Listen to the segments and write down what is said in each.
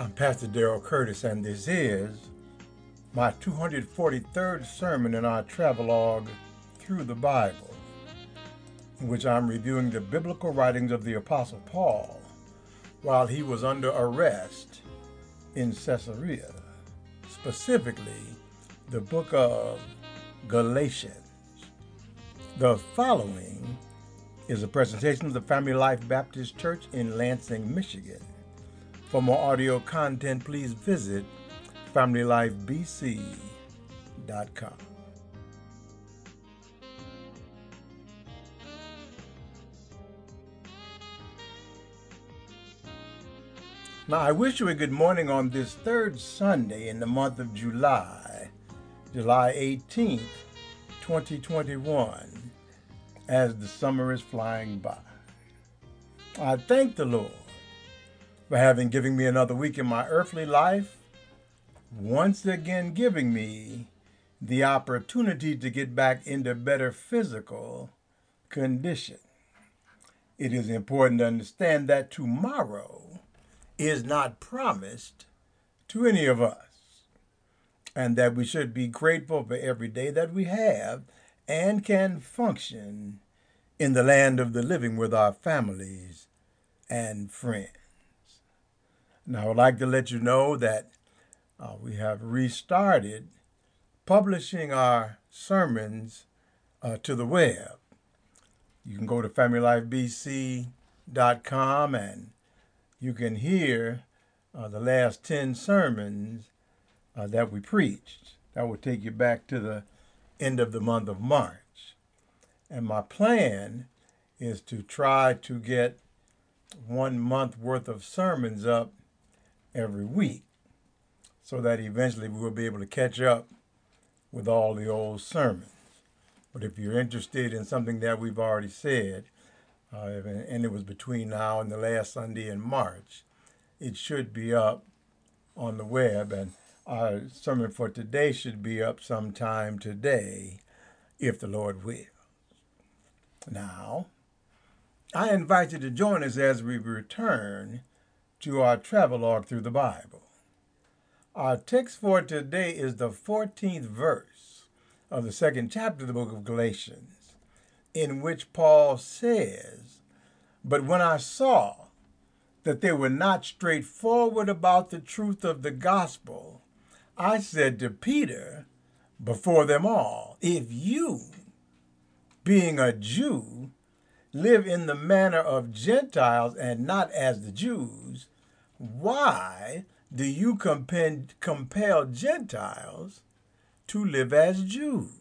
I'm Pastor Darrell Curtis, and this is my 243rd sermon in our travelogue through the Bible, in which I'm reviewing the biblical writings of the Apostle Paul while he was under arrest in Caesarea, specifically the book of Galatians. The following is a presentation of the Family Life Baptist Church in Lansing, Michigan. For more audio content, please visit FamilyLifeBC.com. Now, I wish you a good morning on this third Sunday in the month of July, July 18th, 2021, as the summer is flying by. I thank the Lord for having given me another week in my earthly life, once again giving me the opportunity to get back into better physical condition. It is important to understand that tomorrow is not promised to any of us, and that we should be grateful for every day that we have and can function in the land of the living with our families and friends. Now, I would like to let you know that we have restarted publishing our sermons to the web. You can go to FamilyLifeBC.com and you can hear the last 10 sermons that we preached. That will take you back to the end of the month of March. And my plan is to try to get 1 month worth of sermons up every week, so that eventually we will be able to catch up with all the old sermons. But if you're interested in something that we've already said, and it was between now and the last Sunday in March, it should be up on the web, and our sermon for today should be up sometime today, if the Lord will. Now, I invite you to join us as we return to our travelogue through the Bible. Our text for today is the 14th verse of the second chapter of the book of Galatians, in which Paul says, "But when I saw that they were not straightforward about the truth of the gospel, I said to Peter before them all, 'If you, being a Jew, live in the manner of Gentiles and not as the Jews, why do you compel Gentiles to live as Jews?'"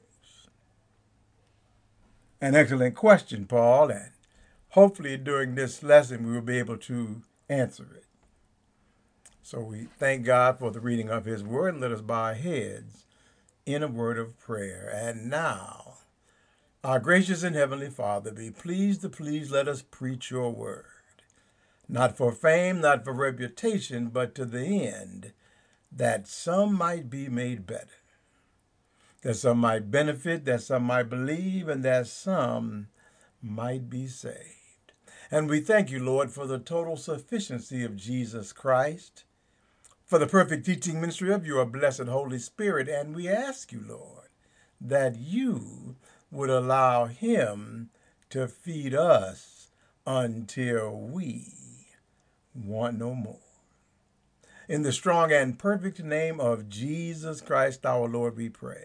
An excellent question, Paul, and hopefully during this lesson we will be able to answer it. So we thank God for the reading of his word, and let us bow our heads in a word of prayer. And now, our gracious and heavenly Father, be pleased to let us preach your word. Not for fame, not for reputation, but to the end that some might be made better, that some might benefit, that some might believe, and that some might be saved. And we thank you, Lord, for the total sufficiency of Jesus Christ, for the perfect teaching ministry of your blessed Holy Spirit. And we ask you, Lord, that you would allow him to feed us until we want no more. In the strong and perfect name of Jesus Christ our Lord we pray.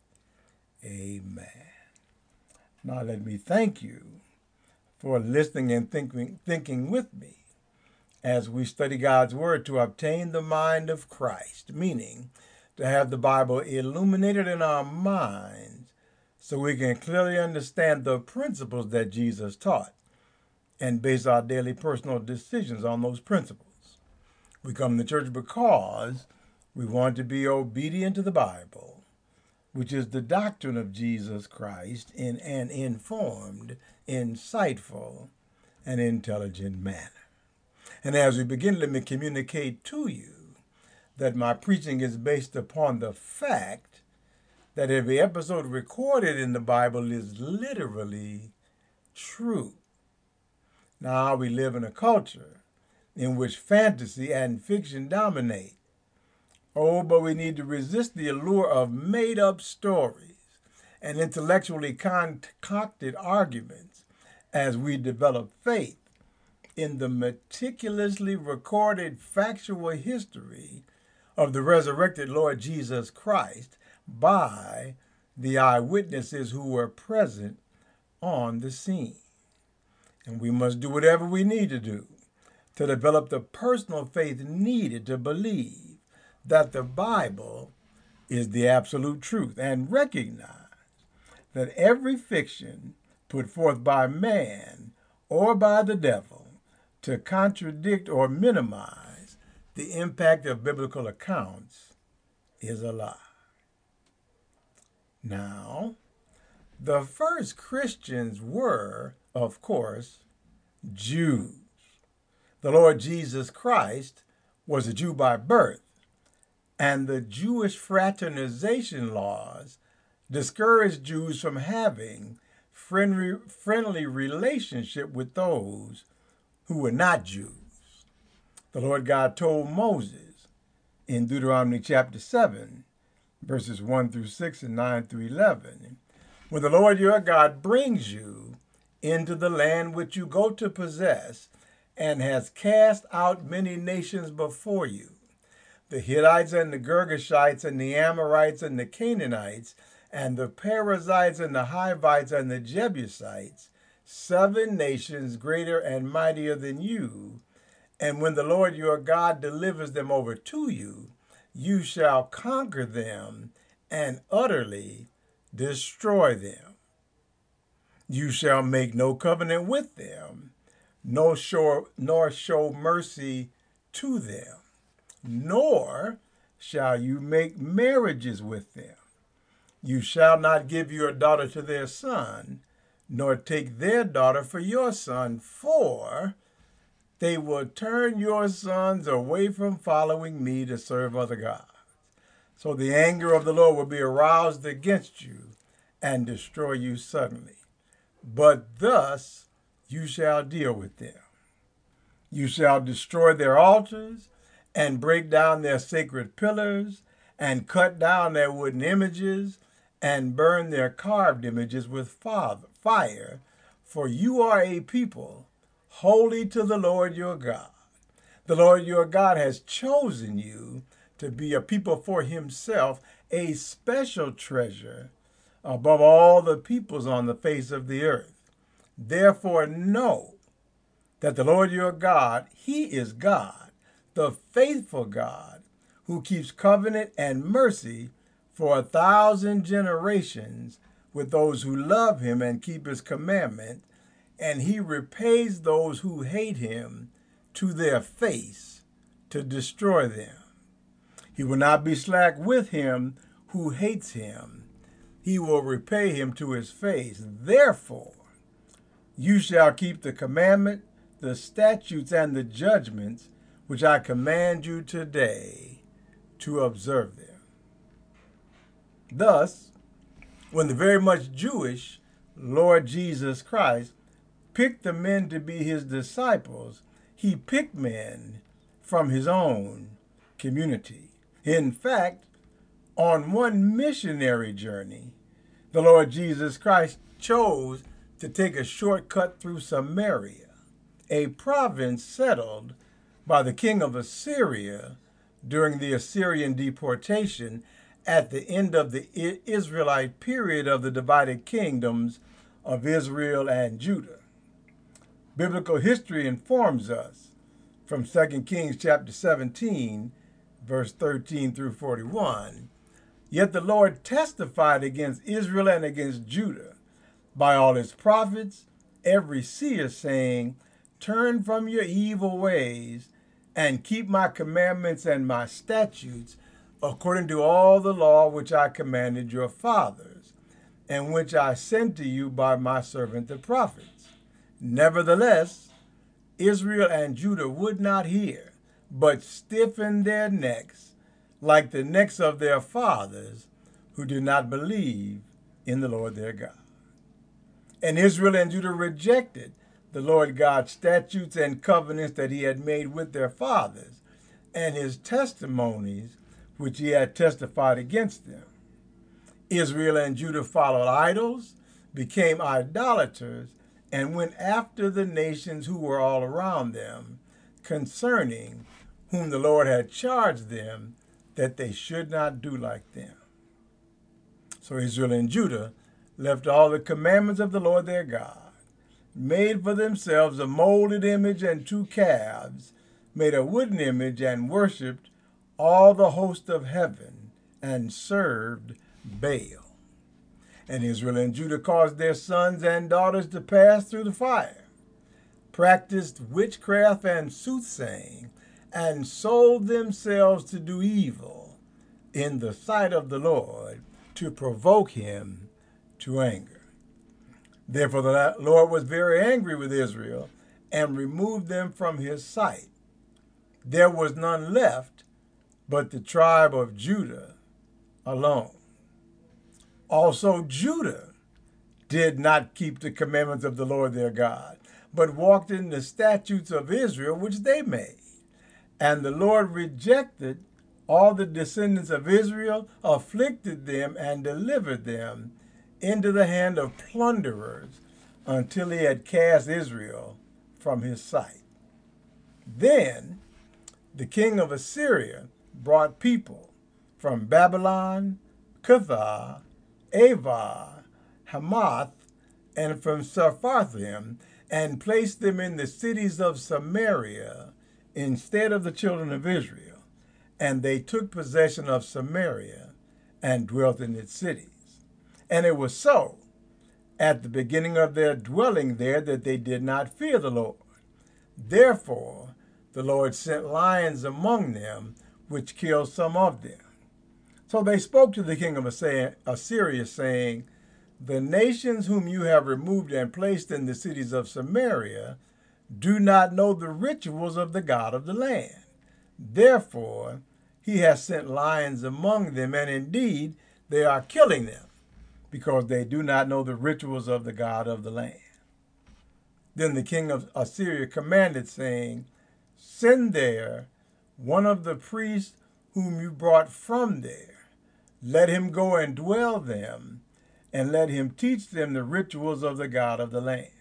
Amen. Now let me thank you for listening and thinking with me as we study God's word to obtain the mind of Christ, meaning to have the Bible illuminated in our minds so we can clearly understand the principles that Jesus taught and base our daily personal decisions on those principles. We come to church because we want to be obedient to the Bible, which is the doctrine of Jesus Christ, in an informed, insightful, and intelligent manner. And as we begin, let me communicate to you that my preaching is based upon the fact that every episode recorded in the Bible is literally true. Now, we live in a culture in which fantasy and fiction dominate. Oh, but we need to resist the allure of made-up stories and intellectually concocted arguments as we develop faith in the meticulously recorded factual history of the resurrected Lord Jesus Christ by the eyewitnesses who were present on the scene. And we must do whatever we need to do to develop the personal faith needed to believe that the Bible is the absolute truth and recognize that every fiction put forth by man or by the devil to contradict or minimize the impact of biblical accounts is a lie. Now, the first Christians were, of course, Jews. The Lord Jesus Christ was a Jew by birth, and the Jewish fraternization laws discouraged Jews from having friendly relationship with those who were not Jews. The Lord God told Moses in Deuteronomy chapter 7, verses 1 through 6 and 9 through 11, when the Lord your God brings you into the land which you go to possess and has cast out many nations before you, the Hittites and the Girgashites and the Amorites and the Canaanites and the Perizzites and the Hivites and the Jebusites, 7 nations greater and mightier than you. And when the Lord your God delivers them over to you, you shall conquer them and utterly destroy them. You shall make no covenant with them, nor show mercy to them, nor shall you make marriages with them. You shall not give your daughter to their son, nor take their daughter for your son, for they will turn your sons away from following me to serve other gods. So the anger of the Lord will be aroused against you and destroy you suddenly. But thus you shall deal with them. You shall destroy their altars and break down their sacred pillars and cut down their wooden images and burn their carved images with fire, for you are a people holy to the Lord your God. The Lord your God has chosen you to be a people for himself, a special treasure above all the peoples on the face of the earth. Therefore know that the Lord your God, he is God, the faithful God, who keeps covenant and mercy for 1,000 generations with those who love him and keep his commandment, and he repays those who hate him to their face to destroy them. He will not be slack with him who hates him. He will repay him to his face. Therefore, you shall keep the commandment, the statutes, and the judgments which I command you today to observe them. Thus, when the very much Jewish Lord Jesus Christ picked the men to be his disciples, he picked men from his own community. In fact, on one missionary journey, the Lord Jesus Christ chose to take a shortcut through Samaria, a province settled by the king of Assyria during the Assyrian deportation at the end of the Israelite period of the divided kingdoms of Israel and Judah. Biblical history informs us from 2 Kings chapter 17, verse 13 through 41, yet the Lord testified against Israel and against Judah by all his prophets, every seer, saying, turn from your evil ways and keep my commandments and my statutes according to all the law which I commanded your fathers, and which I sent to you by my servant the prophets. Nevertheless, Israel and Judah would not hear, but stiffened their necks like the necks of their fathers, who did not believe in the Lord their God. And Israel and Judah rejected the Lord God's statutes and covenants that he had made with their fathers, and his testimonies which he had testified against them. Israel and Judah followed idols, became idolaters, and went after the nations who were all around them, concerning whom the Lord had charged them that they should not do like them. So Israel and Judah left all the commandments of the Lord their God, made for themselves a molded image and 2 calves, made a wooden image, and worshipped all the host of heaven, and served Baal. And Israel and Judah caused their sons and daughters to pass through the fire, practiced witchcraft and soothsaying, and sold themselves to do evil in the sight of the Lord, to provoke him to anger. Therefore the Lord was very angry with Israel, and removed them from his sight. There was none left but the tribe of Judah alone. Also Judah did not keep the commandments of the Lord their God, but walked in the statutes of Israel which they made. And the Lord rejected all the descendants of Israel, afflicted them, and delivered them into the hand of plunderers, until he had cast Israel from his sight. Then the king of Assyria brought people from Babylon, Cuthah, Ava, Hamath, and from Sepharvaim, and placed them in the cities of Samaria instead of the children of Israel. And they took possession of Samaria and dwelt in its cities. And it was so at the beginning of their dwelling there that they did not fear the Lord. Therefore the Lord sent lions among them, which killed some of them. So they spoke to the king of Assyria, saying, the nations whom you have removed and placed in the cities of Samaria do not know the rituals of the God of the land. Therefore he has sent lions among them, and indeed they are killing them, because they do not know the rituals of the God of the land. Then the king of Assyria commanded, saying, send there one of the priests whom you brought from there. Let him go and dwell them, and let him teach them the rituals of the God of the land.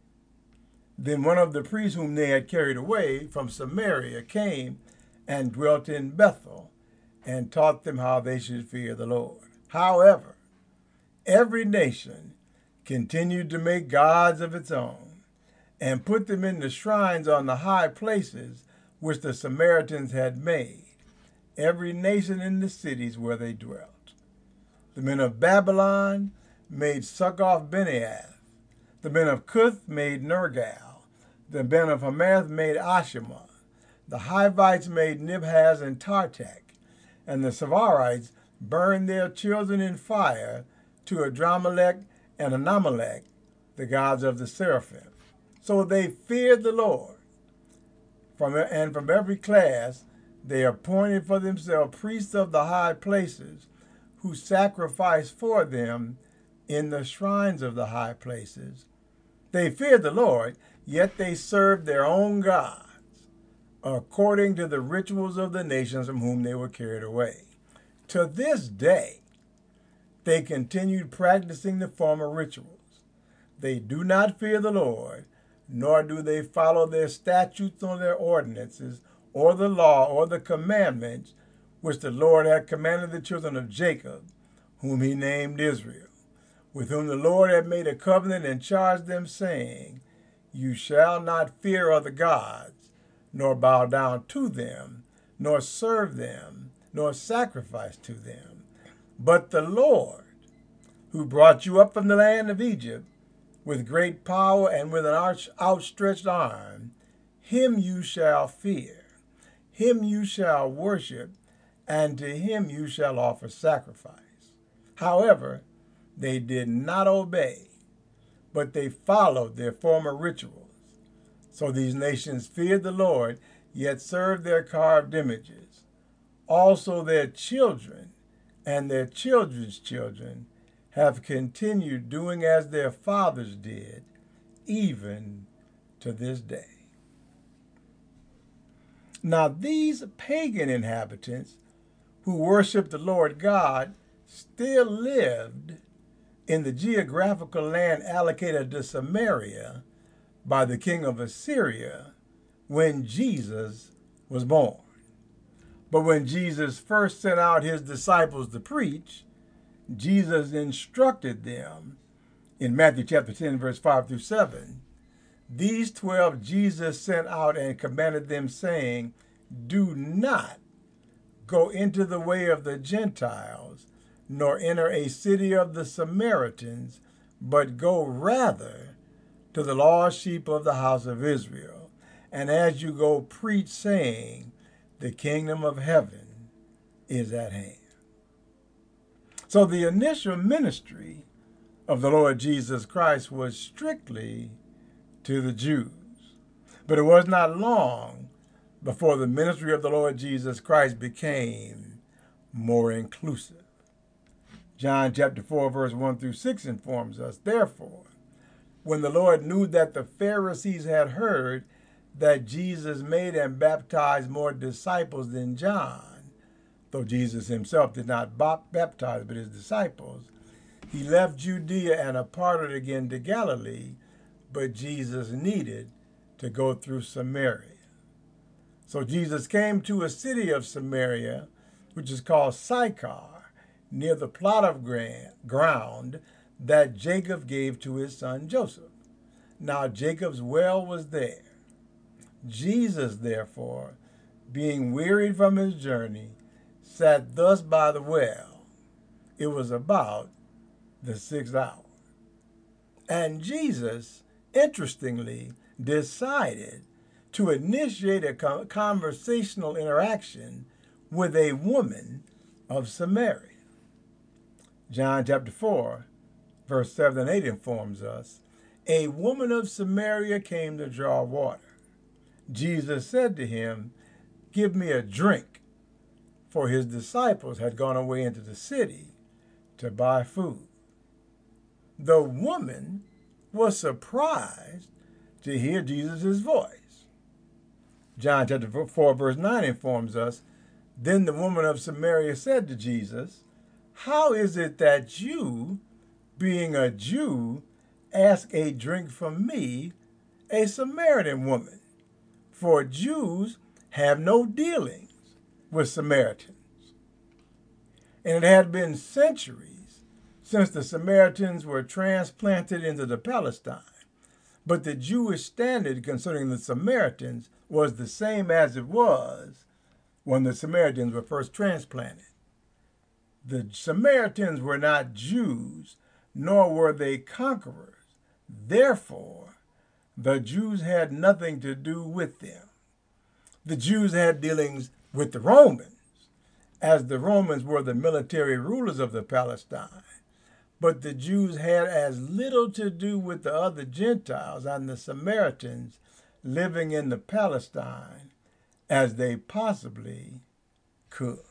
Then one of the priests whom they had carried away from Samaria came and dwelt in Bethel, and taught them how they should fear the Lord. However, every nation continued to make gods of its own, and put them in the shrines on the high places which the Samaritans had made, every nation in the cities where they dwelt. The men of Babylon made Succoth-Beniath. The men of Cuth made Nergal. The men of Hamath made Ashima. The Hivites made Nibhaz and Tartak. And the Savarites burned their children in fire to Adramelech and Anamelech, the gods of the seraphim. So they feared the Lord. And from every class they appointed for themselves priests of the high places, who sacrificed for them in the shrines of the high places. They feared the Lord, yet they served their own gods, according to the rituals of the nations from whom they were carried away. To this day, they continued practicing the former rituals. They do not fear the Lord, nor do they follow their statutes or their ordinances, or the law, or the commandments which the Lord had commanded the children of Jacob, whom he named Israel, with whom the Lord had made a covenant and charged them, saying, you shall not fear other gods, nor bow down to them, nor serve them, nor sacrifice to them. But the Lord, who brought you up from the land of Egypt with great power and with an outstretched arm, him you shall fear, him you shall worship, and to him you shall offer sacrifice. However, they did not obey, but they followed their former rituals. So these nations feared the Lord, yet served their carved images. Also their children and their children's children have continued doing as their fathers did, even to this day. Now, these pagan inhabitants who worshiped the Lord God still lived in the geographical land allocated to Samaria by the king of Assyria when Jesus was born. But when Jesus first sent out his disciples to preach, Jesus instructed them in Matthew chapter 10, verse 5 through 7. These 12 Jesus sent out and commanded them, saying, do not go into the way of the Gentiles, nor enter a city of the Samaritans, but go rather to the lost sheep of the house of Israel. And as you go, preach, saying, the kingdom of heaven is at hand. So the initial ministry of the Lord Jesus Christ was strictly to the Jews. But it was not long before the ministry of the Lord Jesus Christ became more inclusive. John chapter 4, verse 1 through 6 informs us, therefore, when the Lord knew that the Pharisees had heard that Jesus made and baptized more disciples than John, though Jesus himself did not baptize but his disciples, he left Judea and departed again to Galilee, but Jesus needed to go through Samaria. So Jesus came to a city of Samaria, which is called Sychar, near the plot of ground that Jacob gave to his son Joseph. Now Jacob's well was there. Jesus, therefore, being wearied from his journey, sat thus by the well. It was about the 6th hour. And Jesus, interestingly, decided to initiate a conversational interaction with a woman of Samaria. John chapter 4, verse 7 and 8 informs us, a woman of Samaria came to draw water. Jesus said to him, give me a drink, for his disciples had gone away into the city to buy food. The woman was surprised to hear Jesus' voice. John chapter 4, verse 9 informs us, then the woman of Samaria said to Jesus, how is it that you, being a Jew, ask a drink from me, a Samaritan woman? For Jews have no dealings with Samaritans. And it had been centuries since the Samaritans were transplanted into the Palestine. But the Jewish standard concerning the Samaritans was the same as it was when the Samaritans were first transplanted. The Samaritans were not Jews, nor were they conquerors. Therefore, the Jews had nothing to do with them. The Jews had dealings with the Romans, as the Romans were the military rulers of the Palestine. But the Jews had as little to do with the other Gentiles and the Samaritans living in the Palestine as they possibly could.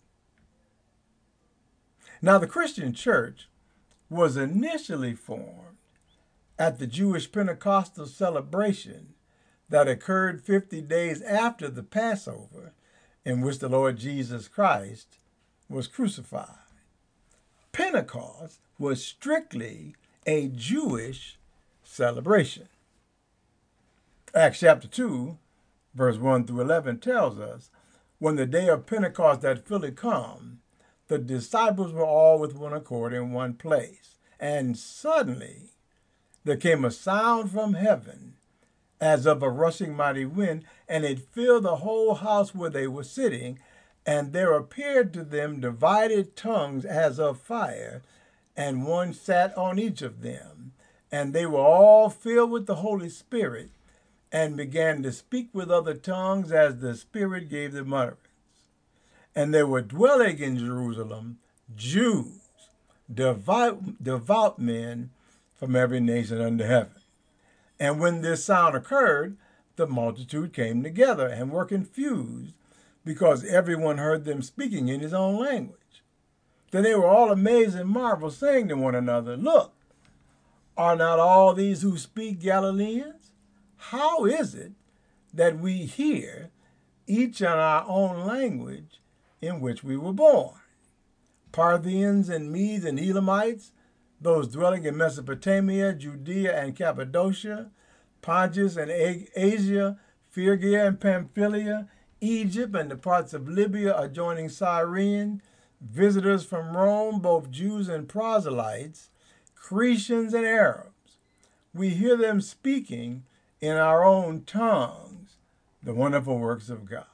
Now, the Christian church was initially formed at the Jewish Pentecostal celebration that occurred 50 days after the Passover, in which the Lord Jesus Christ was crucified. Pentecost was strictly a Jewish celebration. Acts chapter 2, verse 1 through 11 tells us, when the day of Pentecost had fully come, the disciples were all with one accord in one place. And suddenly there came a sound from heaven as of a rushing mighty wind, and it filled the whole house where they were sitting. And there appeared to them divided tongues as of fire, and one sat on each of them. And they were all filled with the Holy Spirit, and began to speak with other tongues as the Spirit gave them utterance. And there were dwelling in Jerusalem Jews, devout men from every nation under heaven. And when this sound occurred, the multitude came together and were confused, because everyone heard them speaking in his own language. Then they were all amazed and marveled, saying to one another, look, are not all these who speak Galileans? how is it that we hear, each in our own language in which we were born? Parthians and Medes and Elamites, those dwelling in Mesopotamia, Judea and Cappadocia, Pontus and Asia, Phrygia and Pamphylia, Egypt and the parts of Libya adjoining Cyrene, visitors from Rome, both Jews and proselytes, Cretians and Arabs. We hear them speaking in our own tongues the wonderful works of God.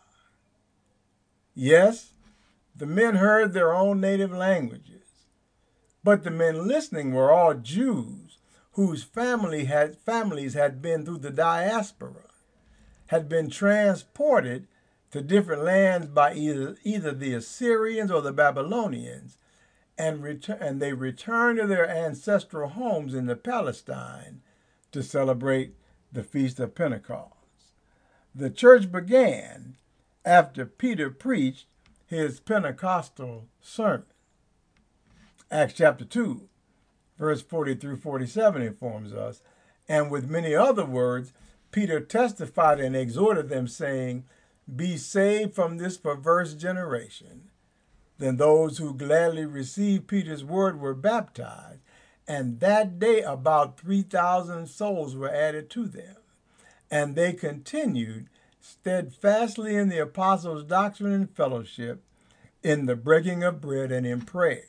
Yes, the men heard their own native languages, but the men listening were all Jews whose families had been through the diaspora, had been transported to different lands by either the Assyrians or the Babylonians, and they returned to their ancestral homes in the Palestine to celebrate the Feast of Pentecost. The church began after Peter preached his Pentecostal sermon. Acts chapter 2, verse 40 through 47 informs us, and with many other words, Peter testified and exhorted them, saying, "Be saved from this perverse generation." Then those who gladly received Peter's word were baptized, and that day about 3,000 souls were added to them. And they continued steadfastly in the apostles' doctrine and fellowship, in the breaking of bread and in prayer.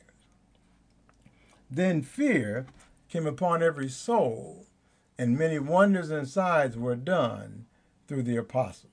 Then fear came upon every soul, and many wonders and signs were done through the apostles.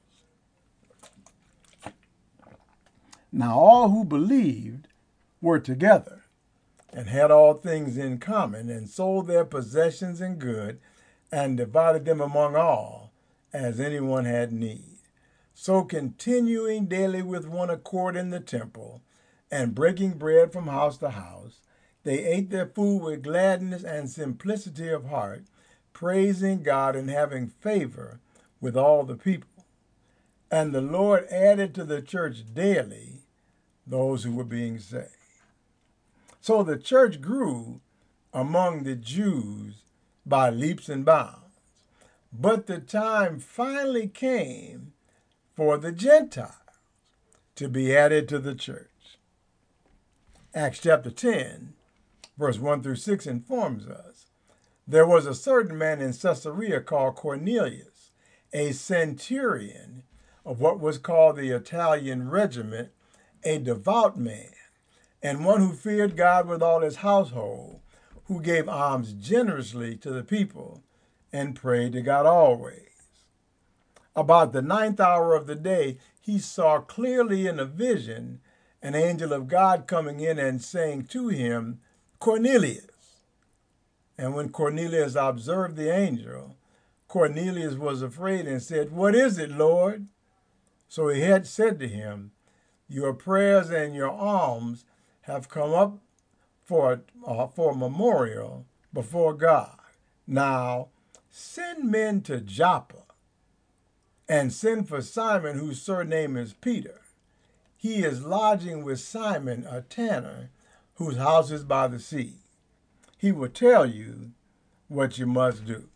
Now all who believed were together and had all things in common, and sold their possessions and goods, and divided them among all, as anyone had need. So continuing daily with one accord in the temple, and breaking bread from house to house, they ate their food with gladness and simplicity of heart, praising God and having favor with all the people. And the Lord added to the church daily those who were being saved. So the church grew among the Jews by leaps and bounds. But the time finally came for the Gentiles to be added to the church. Acts chapter 10, verse 1 through 6 informs us, there was a certain man in Caesarea called Cornelius, a centurion of what was called the Italian regiment, a devout man, and one who feared God with all his household, who gave alms generously to the people and prayed to God always. About the 9th hour of the day, he saw clearly in a vision an angel of God coming in and saying to him, "Cornelius." And when Cornelius observed the angel, Cornelius was afraid and said, "What is it, Lord?" So he had said to him, "Your prayers and your alms have come up for a memorial before God. Now send men to Joppa and send for Simon, whose surname is Peter. He is lodging with Simon, a tanner, whose house is by the sea. He will tell you what you must do."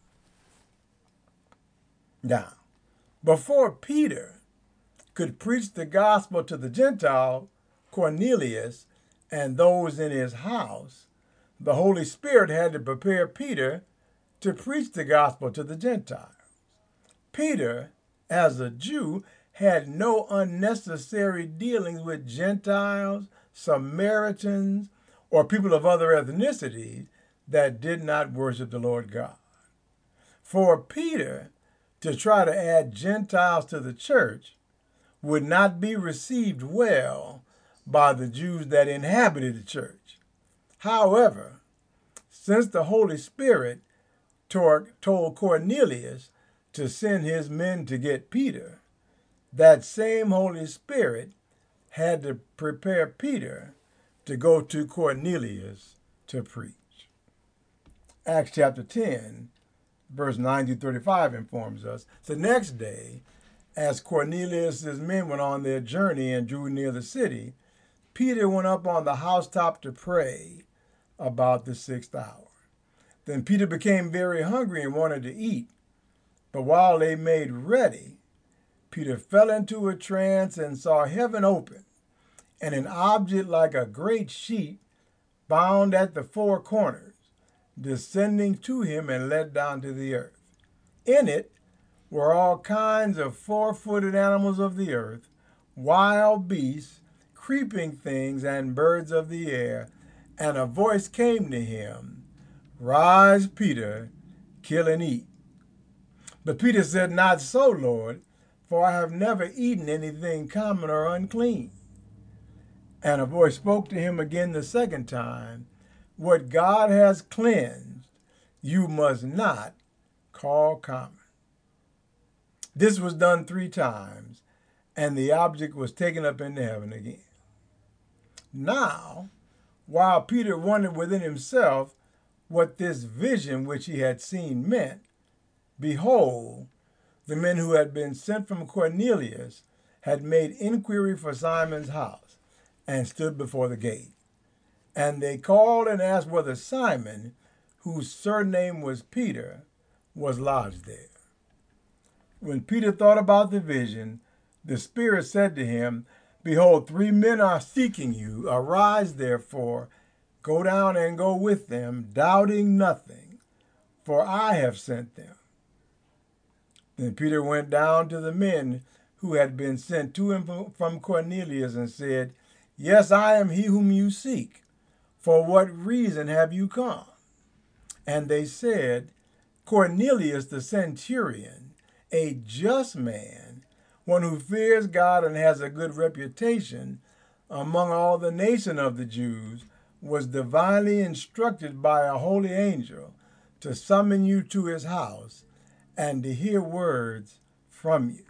Now, before Peter could preach the gospel to the Gentile, Cornelius, and those in his house, the Holy Spirit had to prepare Peter to preach the gospel to the Gentiles. Peter, as a Jew, had no unnecessary dealings with Gentiles, Samaritans, or people of other ethnicities that did not worship the Lord God. For Peter to try to add Gentiles to the church would not be received well by the Jews that inhabited the church. However, since the Holy Spirit told Cornelius to send his men to get Peter, that same Holy Spirit had to prepare Peter to go to Cornelius to preach. Acts chapter 10, verse 9 to 35 informs us, the next day, as Cornelius' men went on their journey and drew near the city, Peter went up on the housetop to pray about the 6th hour. Then Peter became very hungry and wanted to eat. But while they made ready, Peter fell into a trance and saw heaven open, and an object like a great sheet bound at the four corners, descending to him and let down to the earth. In it were all kinds of four-footed animals of the earth, wild beasts, creeping things, and birds of the air. And a voice came to him, "Rise, Peter, kill and eat." But Peter said, "Not so, Lord, for I have never eaten anything common or unclean." And a voice spoke to him again the second time, "What God has cleansed, you must not call common." This was done 3 times, and the object was taken up into heaven again. Now, while Peter wondered within himself what this vision which he had seen meant, behold, the men who had been sent from Cornelius had made inquiry for Simon's house, and stood before the gate. And they called and asked whether Simon, whose surname was Peter, was lodged there. When Peter thought about the vision, the Spirit said to him, "Behold, 3 men are seeking you. Arise, therefore, go down and go with them, doubting nothing, for I have sent them." Then Peter went down to the men who had been sent to him from Cornelius and said, "Yes, I am he whom you seek. For what reason have you come?" And they said, "Cornelius the centurion, a just man, one who fears God and has a good reputation among all the nation of the Jews, was divinely instructed by a holy angel to summon you to his house and to hear words from you."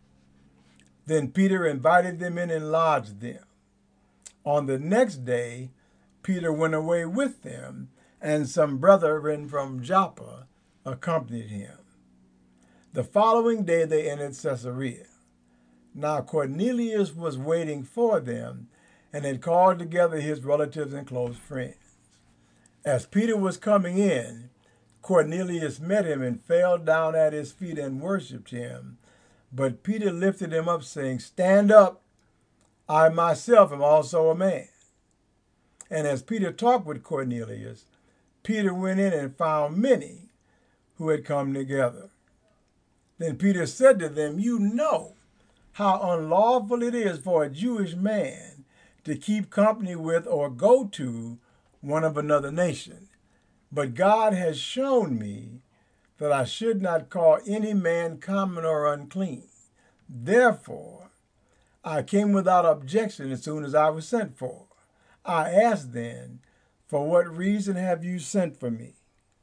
Then Peter invited them in and lodged them. On the next day, Peter went away with them, and some brethren from Joppa accompanied him. The following day they entered Caesarea. Now Cornelius was waiting for them, and had called together his relatives and close friends. As Peter was coming in, Cornelius met him and fell down at his feet and worshipped him. But Peter lifted him up, saying, "Stand up, I myself am also a man." And as Peter talked with Cornelius, Peter went in and found many who had come together. Then Peter said to them, "You know how unlawful it is for a Jewish man to keep company with or go to one of another nation. But God has shown me that I should not call any man common or unclean. Therefore, I came without objection as soon as I was sent for. I asked then, 'For what reason have you sent for me?'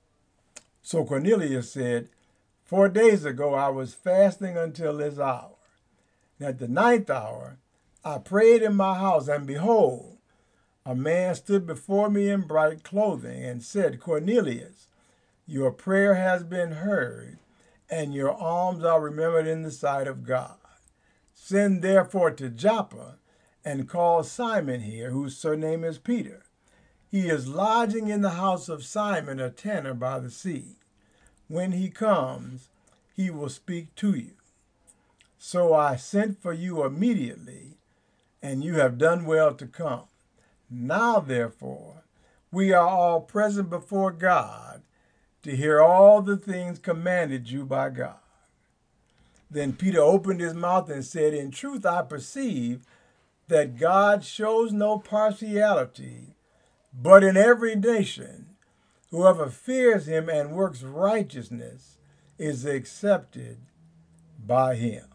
So Cornelius said, 4 days ago I was fasting until this hour. And at the 9th hour I prayed in my house, and behold, a man stood before me in bright clothing and said, 'Cornelius, your prayer has been heard, and your alms are remembered in the sight of God. Send therefore to Joppa, and call Simon here, whose surname is Peter. He is lodging in the house of Simon, a tanner by the sea. When he comes, he will speak to you.' So I sent for you immediately, and you have done well to come. Now, therefore, we are all present before God to hear all the things commanded you by God." Then Peter opened his mouth and said, "In truth, I perceive that God shows no partiality, but in every nation, whoever fears him and works righteousness is accepted by him."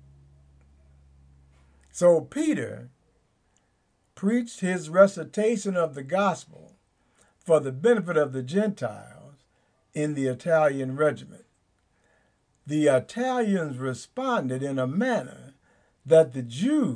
So Peter preached his recitation of the gospel for the benefit of the Gentiles in the Italian regiment. The Italians responded in a manner that Peter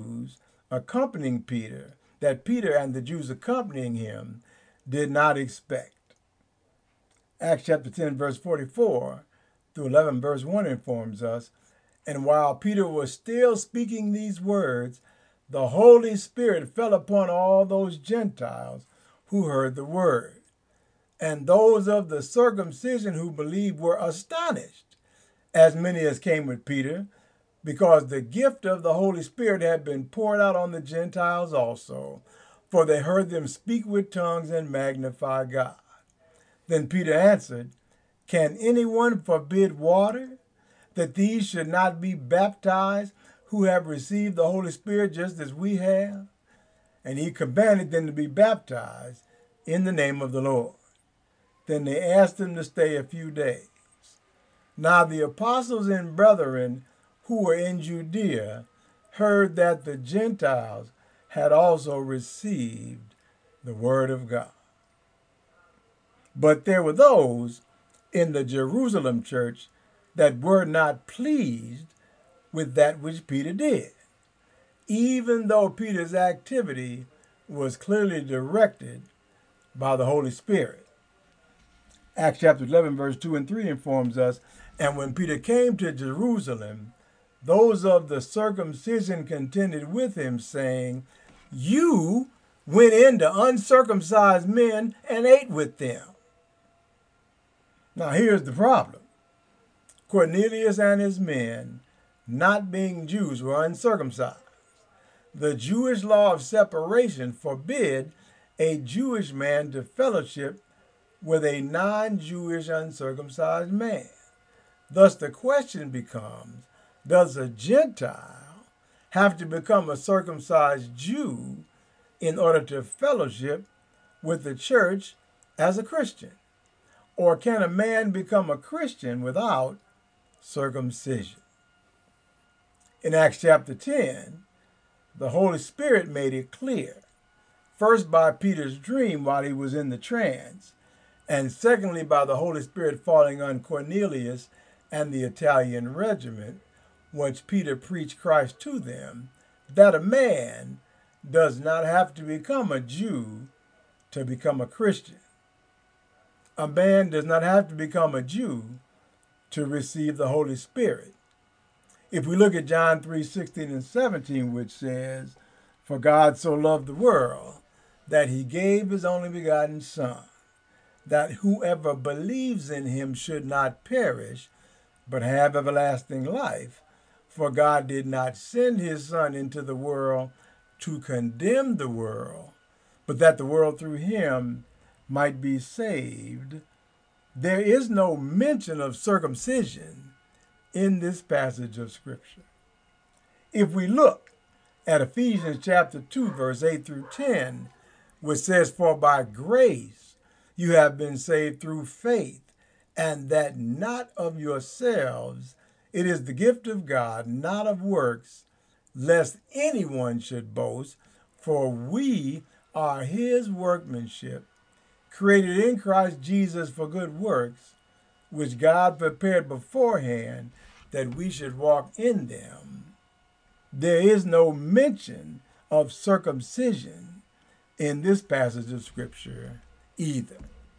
and the Jews accompanying him did not expect. Acts chapter 10, verse 44 through 11, verse 1 informs us, "And while Peter was still speaking these words, the Holy Spirit fell upon all those Gentiles who heard the word. And those of the circumcision who believed were astonished, as many as came with Peter, because the gift of the Holy Spirit had been poured out on the Gentiles also, for they heard them speak with tongues and magnify God. Then Peter answered, Can anyone forbid water, that these should not be baptized who have received the Holy Spirit just as we have? And he commanded them to be baptized in the name of the Lord. Then they asked him to stay a few days. Now the apostles and brethren who were in Judea heard that the Gentiles had also received the word of God. But there were those in the Jerusalem church that were not pleased with that which Peter did, even though Peter's activity was clearly directed by the Holy Spirit. Acts chapter 11, verse 2 and 3 informs us, And when Peter came to Jerusalem, those of the circumcision contended with him, saying, You went in to uncircumcised men and ate with them. Now here's the problem. Cornelius and his men, not being Jews, were uncircumcised. The Jewish law of separation forbid a Jewish man to fellowship with a non-Jewish uncircumcised man. Thus the question becomes, does a Gentile have to become a circumcised Jew in order to fellowship with the church as a Christian? Or can a man become a Christian without circumcision? In Acts chapter 10, the Holy Spirit made it clear, first by Peter's dream while he was in the trance, and secondly by the Holy Spirit falling on Cornelius and the Italian regiment, which Peter preached Christ to them, that a man does not have to become a Jew to become a Christian. A man does not have to become a Jew to receive the Holy Spirit. If we look at John 3:16 and 17, which says, For God so loved the world that he gave his only begotten Son, that whoever believes in him should not perish, but have everlasting life. For God did not send his Son into the world to condemn the world, but that the world through him might be saved. There is no mention of circumcision in this passage of Scripture. If we look at Ephesians chapter 2, verse 8 through 10, which says, For by grace you have been saved through faith, and that not of yourselves, it is the gift of God, not of works, lest anyone should boast, for we are his workmanship, created in Christ Jesus for good works, which God prepared beforehand that we should walk in them. There is no mention of circumcision in this passage of Scripture either.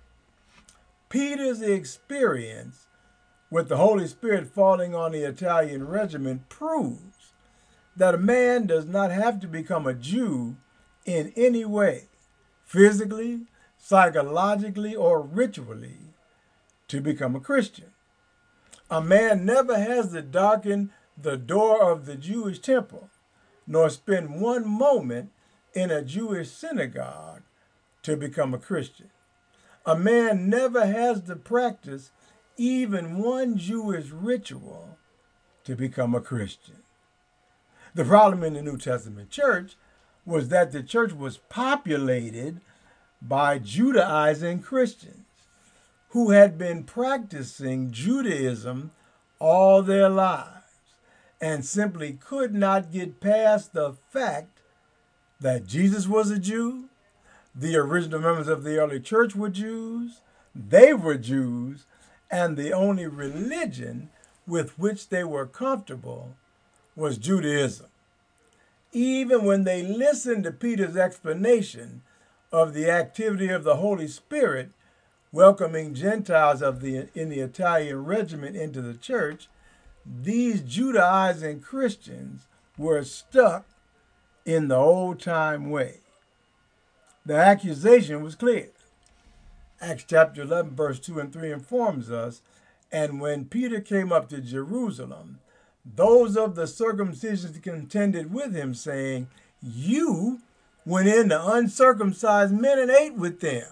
Peter's experience with the Holy Spirit falling on the Italian regiment proves that a man does not have to become a Jew in any way, physically, psychologically, or ritually, to become a Christian. A man never has to darken the door of the Jewish temple, nor spend one moment in a Jewish synagogue to become a Christian. A man never has to practice even one Jewish ritual to become a Christian. The problem in the New Testament church was that the church was populated by Judaizing Christians who had been practicing Judaism all their lives and simply could not get past the fact that Jesus was a Jew, the original members of the early church were Jews, they were Jews, and the only religion with which they were comfortable was Judaism. Even when they listened to Peter's explanation of the activity of the Holy Spirit welcoming Gentiles in the Italian regiment into the church, these Judaizing Christians were stuck in the old-time way. The accusation was clear. Acts chapter 11, verse 2 and 3 informs us, And when Peter came up to Jerusalem, those of the circumcision contended with him, saying, You went in to uncircumcised men and ate with them.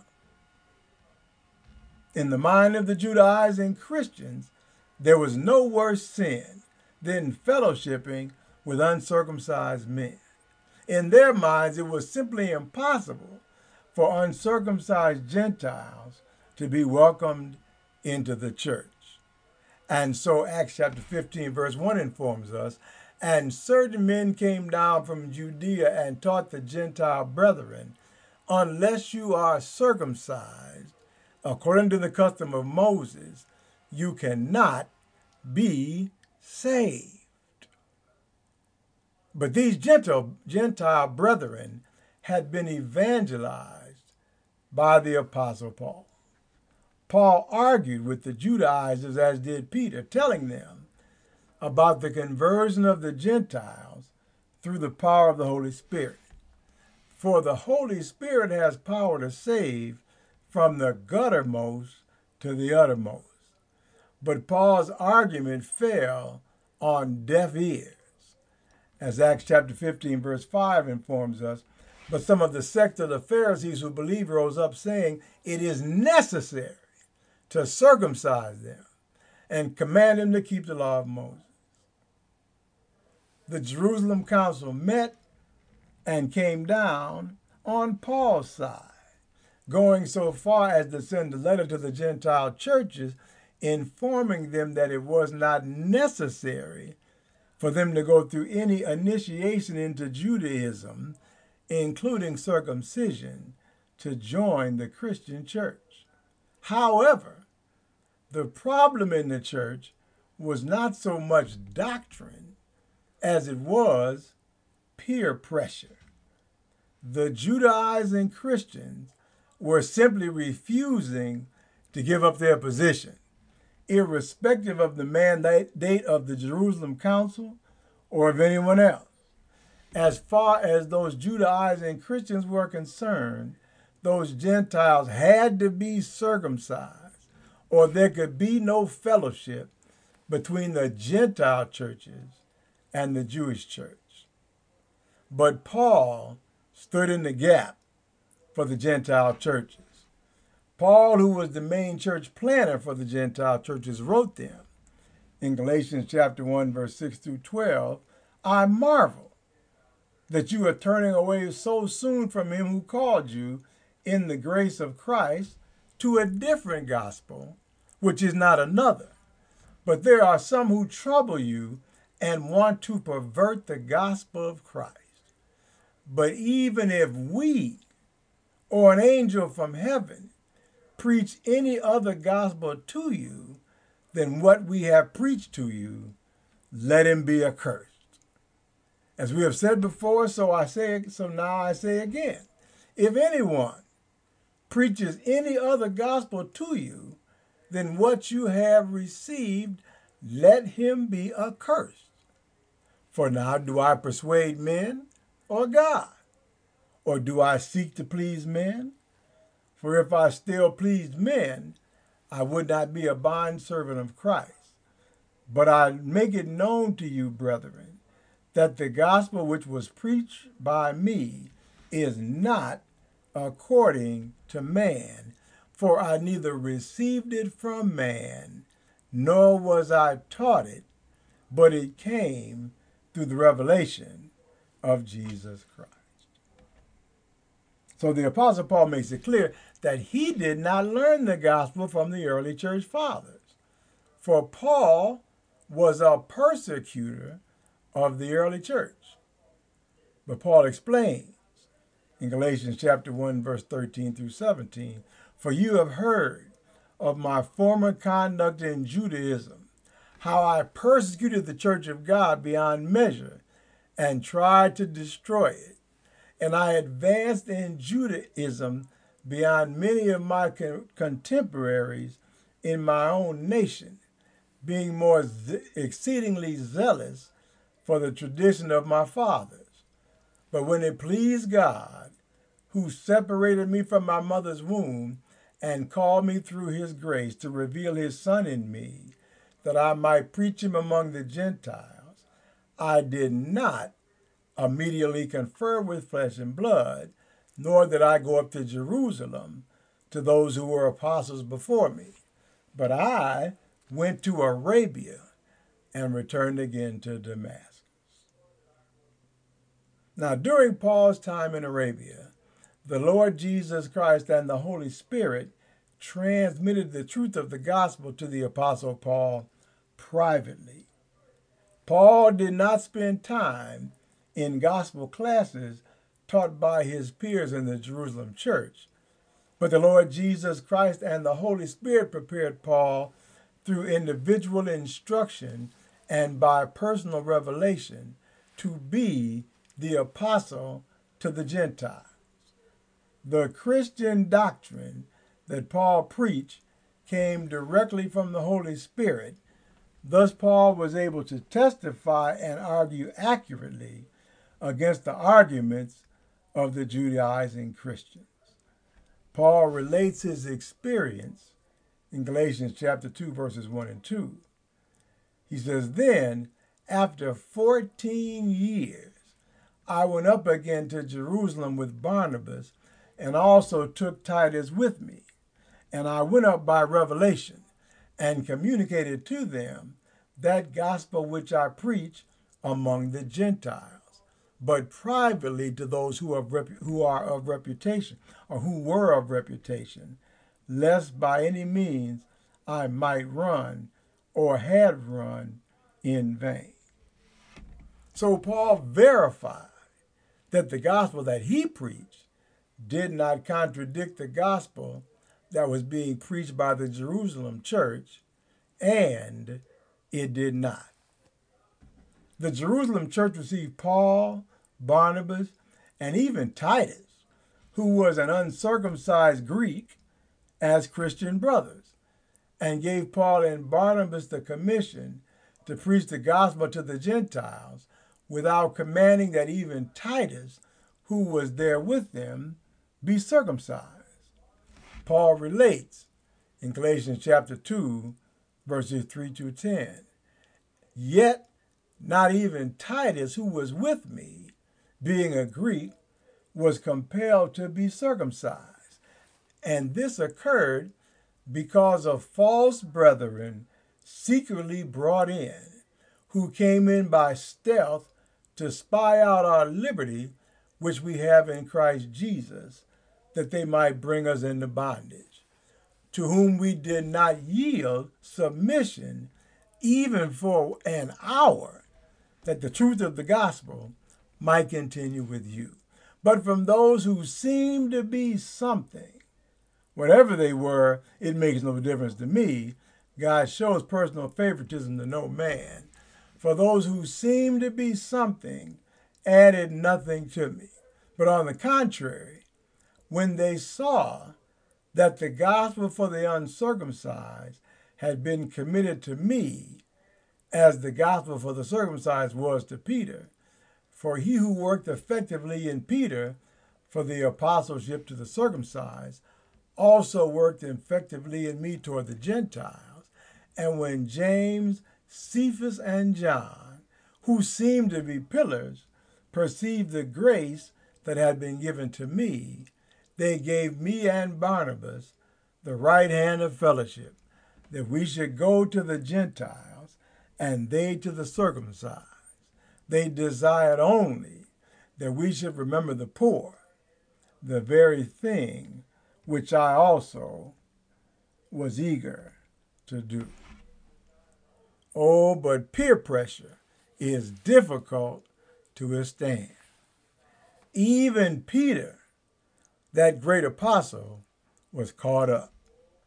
In the mind of the Judaizing Christians, there was no worse sin than fellowshipping with uncircumcised men. In their minds, it was simply impossible for uncircumcised Gentiles to be welcomed into the church. And so Acts chapter 15, verse 1 informs us, and certain men came down from Judea and taught the Gentile brethren, unless you are circumcised, according to the custom of Moses, you cannot be saved. But these Gentile brethren had been evangelized by the Apostle Paul. Paul argued with the Judaizers, as did Peter, telling them about the conversion of the Gentiles through the power of the Holy Spirit. For the Holy Spirit has power to save from the guttermost to the uttermost. But Paul's argument fell on deaf ears. As Acts chapter 15, verse 5 informs us, but some of the sect of the Pharisees who believed rose up, saying, It is necessary to circumcise them and command them to keep the law of Moses. The Jerusalem council met and came down on Paul's side, going so far as to send a letter to the Gentile churches informing them that it was not necessary for them to go through any initiation into Judaism, including circumcision, to join the Christian church. However, the problem in the church was not so much doctrine as it was peer pressure. The Judaizing Christians were simply refusing to give up their position, irrespective of the mandate of the Jerusalem Council or of anyone else. As far as those Judaizing Christians were concerned, those Gentiles had to be circumcised, or there could be no fellowship between the Gentile churches and the Jewish church. But Paul stood in the gap for the Gentile churches. Paul, who was the main church planner for the Gentile churches, wrote them in Galatians chapter 1, verse 6 through 12, I marvel that you are turning away so soon from him who called you in the grace of Christ to a different gospel, which is not another. But there are some who trouble you and want to pervert the gospel of Christ. But even if we or an angel from heaven preach any other gospel to you than what we have preached to you, let him be accursed. As we have said before, so now I say again, if anyone preaches any other gospel to you than what you have received, let him be accursed. For now do I persuade men or God? Or do I seek to please men? For if I still pleased men, I would not be a bondservant of Christ. But I make it known to you, brethren, that the gospel which was preached by me is not according to man. For I neither received it from man, nor was I taught it, but it came through the revelation of Jesus Christ. So the Apostle Paul makes it clear that he did not learn the gospel from the early church fathers. For Paul was a persecutor of the early church. But Paul explains in Galatians chapter 1, verse 13 through 17, for you have heard of my former conduct in Judaism, how I persecuted the church of God beyond measure and tried to destroy it. And I advanced in Judaism beyond many of my contemporaries in my own nation, being more exceedingly zealous for the tradition of my fathers. But when it pleased God, who separated me from my mother's womb and called me through his grace to reveal his Son in me, that I might preach him among the Gentiles, I did not immediately confer with flesh and blood, nor did I go up to Jerusalem to those who were apostles before me. But I went to Arabia and returned again to Damascus. Now, during Paul's time in Arabia, the Lord Jesus Christ and the Holy Spirit transmitted the truth of the gospel to the Apostle Paul privately. Paul did not spend time in gospel classes taught by his peers in the Jerusalem church, but the Lord Jesus Christ and the Holy Spirit prepared Paul through individual instruction and by personal revelation to be the apostle to the Gentiles. The Christian doctrine that Paul preached came directly from the Holy Spirit. Thus, Paul was able to testify and argue accurately against the arguments of the Judaizing Christians. Paul relates his experience in Galatians chapter 2, verses 1 and 2. He says, "Then, after 14 years, I went up again to Jerusalem with Barnabas, and also took Titus with me. And I went up by revelation, and communicated to them that gospel which I preach among the Gentiles, but privately to those who are of reputation, or who were of reputation, lest by any means I might run, or had run, in vain." So Paul verified that the gospel that he preached did not contradict the gospel that was being preached by the Jerusalem church, and it did not. The Jerusalem church received Paul, Barnabas, and even Titus, who was an uncircumcised Greek, as Christian brothers, and gave Paul and Barnabas the commission to preach the gospel to the Gentiles without commanding that even Titus, who was there with them, be circumcised. Paul relates in Galatians chapter 2, verses 3 to 10, "Yet not even Titus, who was with me, being a Greek, was compelled to be circumcised. And this occurred because of false brethren secretly brought in, who came in by stealth to spy out our liberty, which we have in Christ Jesus, that they might bring us into bondage, to whom we did not yield submission even for an hour, that the truth of the gospel might continue with you. But from those who seemed to be something, whatever they were, it makes no difference to me. God shows personal favoritism to no man. For those who seemed to be something added nothing to me. But on the contrary, when they saw that the gospel for the uncircumcised had been committed to me, as the gospel for the circumcised was to Peter, for he who worked effectively in Peter for the apostleship to the circumcised also worked effectively in me toward the Gentiles. And when James, Cephas, and John, who seemed to be pillars, perceived the grace that had been given to me, they gave me and Barnabas the right hand of fellowship, that we should go to the Gentiles, and they to the circumcised. They desired only that we should remember the poor, the very thing which I also was eager to do. Oh, but peer pressure is difficult to withstand. Even Peter, that great apostle, was caught up.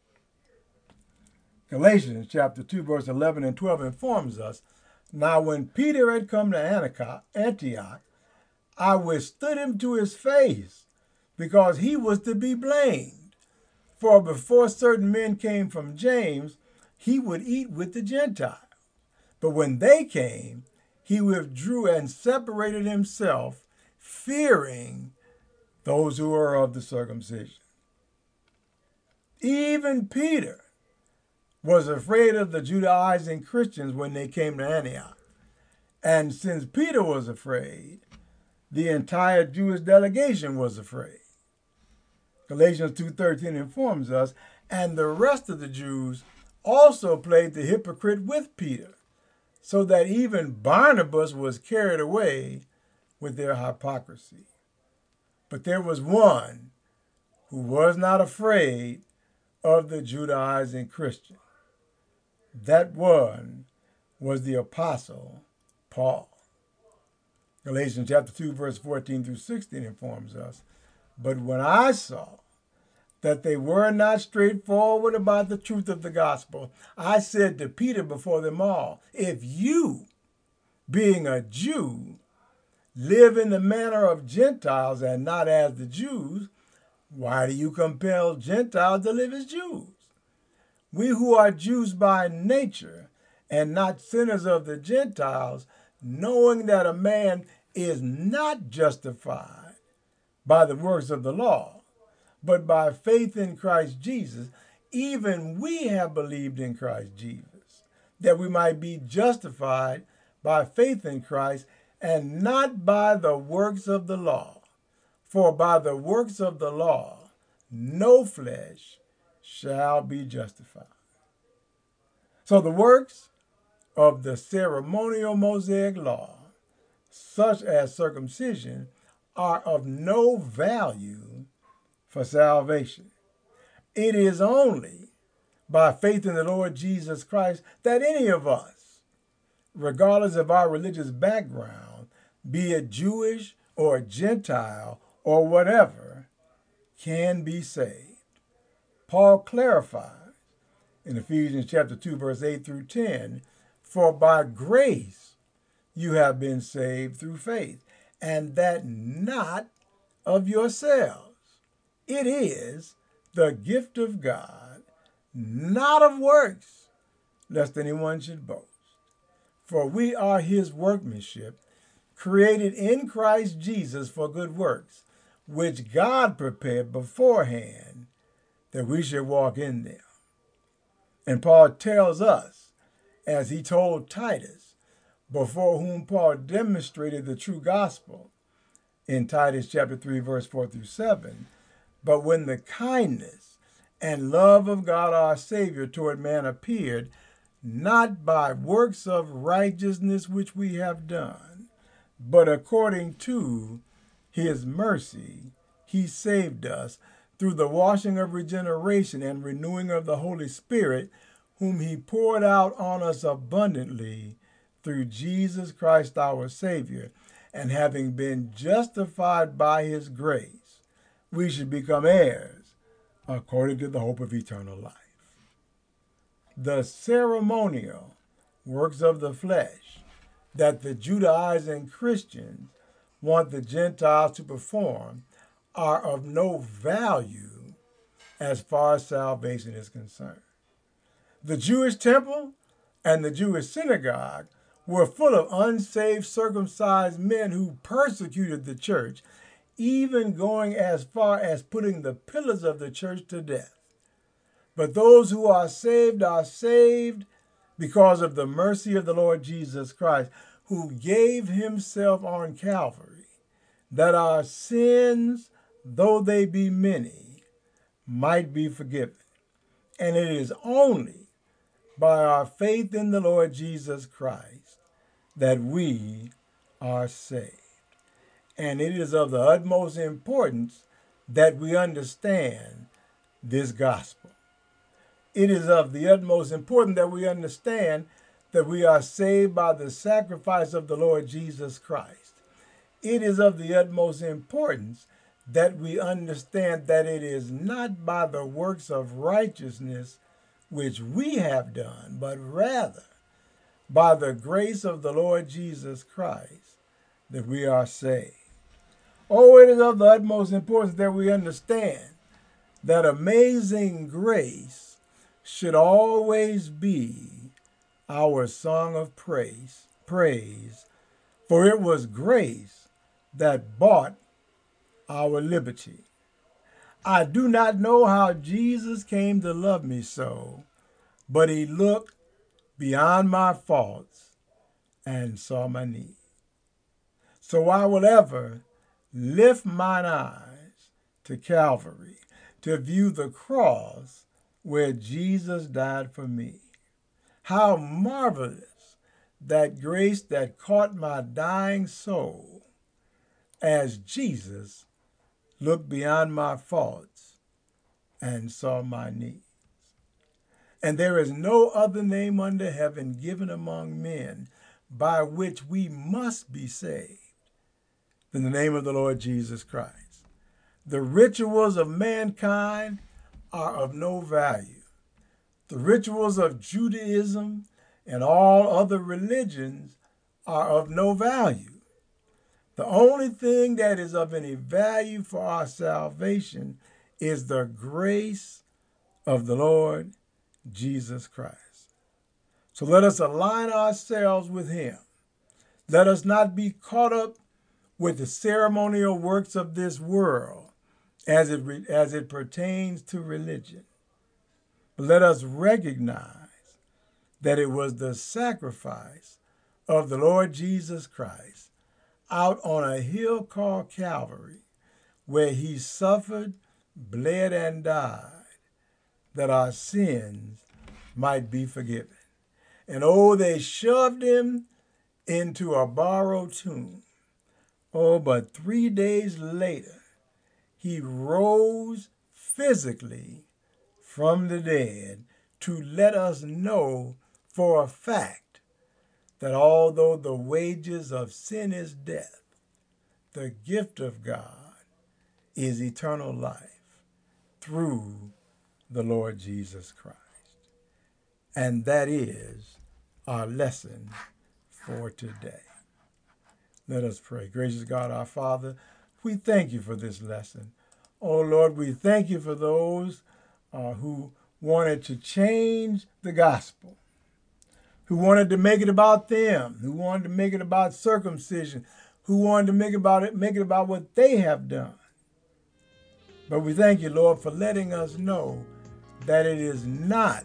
Galatians chapter 2, verse 11 and 12 informs us, "Now when Peter had come to Antioch, I withstood him to his face, because he was to be blamed. For before certain men came from James, he would eat with the Gentiles. But when they came, he withdrew and separated himself, fearing those who are of the circumcision." Even Peter was afraid of the Judaizing Christians when they came to Antioch. And since Peter was afraid, the entire Jewish delegation was afraid. Galatians 2:13 informs us, and the rest of the Jews also played the hypocrite with Peter, so that even Barnabas was carried away with their hypocrisy. But there was one who was not afraid of the Judaizing Christian. That one was the Apostle Paul. Galatians chapter 2, verse 14 through 16 informs us, but when I saw that they were not straightforward about the truth of the gospel, I said to Peter before them all, if you, being a Jew, live in the manner of Gentiles and not as the Jews, why do you compel Gentiles to live as Jews? We who are Jews by nature and not sinners of the Gentiles, knowing that a man is not justified by the works of the law, but by faith in Christ Jesus, even we have believed in Christ Jesus, that we might be justified by faith in Christ and not by the works of the law. For by the works of the law, no flesh shall be justified. So the works of the ceremonial Mosaic law, such as circumcision, are of no value for salvation. It is only by faith in the Lord Jesus Christ that any of us, regardless of our religious background, be it Jewish or Gentile or whatever, can be saved. Paul clarifies in Ephesians chapter 2, verse 8 through 10, for by grace you have been saved through faith, and that not of yourselves. It is the gift of God, not of works, lest anyone should boast. For we are his workmanship, created in Christ Jesus for good works, which God prepared beforehand that we should walk in them. And Paul tells us, as he told Titus, before whom Paul demonstrated the true gospel, in Titus chapter 3, verse 4 through 7, but when the kindness and love of God our Savior toward man appeared, not by works of righteousness which we have done, but according to his mercy, he saved us through the washing of regeneration and renewing of the Holy Spirit, whom he poured out on us abundantly through Jesus Christ our Savior. And having been justified by his grace, we should become heirs according to the hope of eternal life. The ceremonial works of the flesh that the Judaizing Christians want the Gentiles to perform are of no value as far as salvation is concerned. The Jewish temple and the Jewish synagogue were full of unsaved circumcised men who persecuted the church, even going as far as putting the pillars of the church to death. But those who are saved because of the mercy of the Lord Jesus Christ, who gave himself on Calvary, that our sins, though they be many, might be forgiven. And it is only by our faith in the Lord Jesus Christ that we are saved. And it is of the utmost importance that we understand this gospel. It is of the utmost importance that we understand that we are saved by the sacrifice of the Lord Jesus Christ. It is of the utmost importance that we understand that it is not by the works of righteousness which we have done, but rather by the grace of the Lord Jesus Christ that we are saved. Oh, it is of the utmost importance that we understand that amazing grace should always be our song of praise, for it was grace that bought our liberty. I do not know how Jesus came to love me so, but he looked beyond my faults and saw my need. So I will ever lift mine eyes to Calvary to view the cross where Jesus died for me. How marvelous that grace that caught my dying soul as Jesus looked beyond my faults and saw my needs. And there is no other name under heaven given among men by which we must be saved than the name of the Lord Jesus Christ. The rituals of mankind are of no value. The rituals of Judaism and all other religions are of no value. The only thing that is of any value for our salvation is the grace of the Lord Jesus Christ. So let us align ourselves with him. Let us not be caught up with the ceremonial works of this world as it pertains to religion. But let us recognize that it was the sacrifice of the Lord Jesus Christ out on a hill called Calvary, where he suffered, bled, and died, that our sins might be forgiven. And oh, they shoved him into a borrowed tomb. Oh, but 3 days later, he rose physically from the dead to let us know for a fact that although the wages of sin is death, the gift of God is eternal life through the Lord Jesus Christ. And that is our lesson for today. Let us pray. Gracious God, our Father, we thank you for this lesson. Oh, Lord, we thank you for those who wanted to change the gospel, who wanted to make it about them, who wanted to make it about circumcision, who wanted to make it about what they have done. But we thank you, Lord, for letting us know that it is not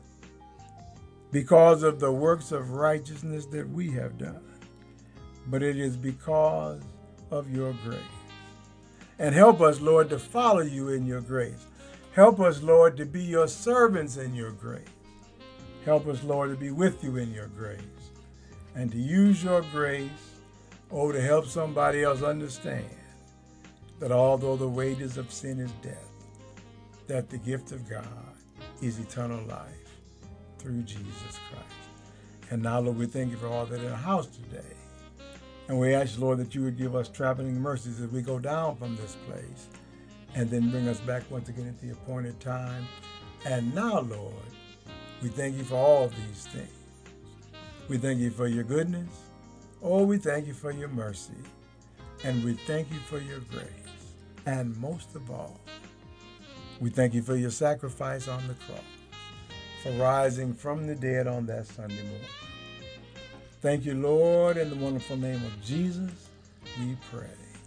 because of the works of righteousness that we have done, but it is because of your grace. And help us, Lord, to follow you in your grace. Help us, Lord, to be your servants in your grace. Help us, Lord, to be with you in your grace and to use your grace, to help somebody else understand that although the wages of sin is death, that the gift of God is eternal life through Jesus Christ. And now, Lord, we thank you for all that in the house today. And we ask, Lord, that you would give us traveling mercies as we go down from this place and then bring us back once again at the appointed time. And now, Lord, we thank you for all these things. We thank you for your goodness. Oh, we thank you for your mercy. And we thank you for your grace. And most of all, we thank you for your sacrifice on the cross, for rising from the dead on that Sunday morning. Thank you, Lord, in the wonderful name of Jesus, we pray.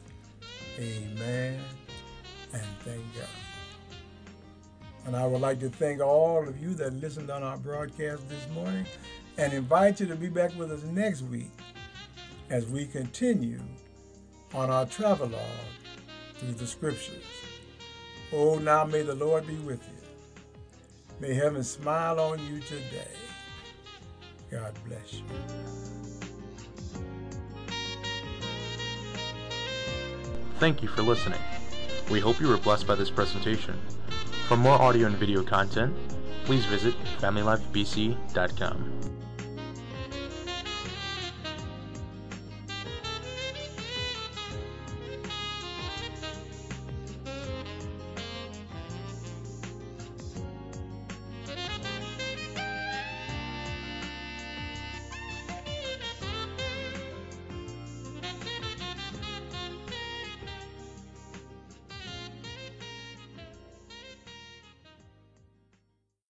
Amen, and thank God. And I would like to thank all of you that listened on our broadcast this morning and invite you to be back with us next week as we continue on our travelogue through the Scriptures. Oh, now may the Lord be with you. May heaven smile on you today. God bless you. Thank you for listening. We hope you were blessed by this presentation. For more audio and video content, please visit FamilyLifeBC.com.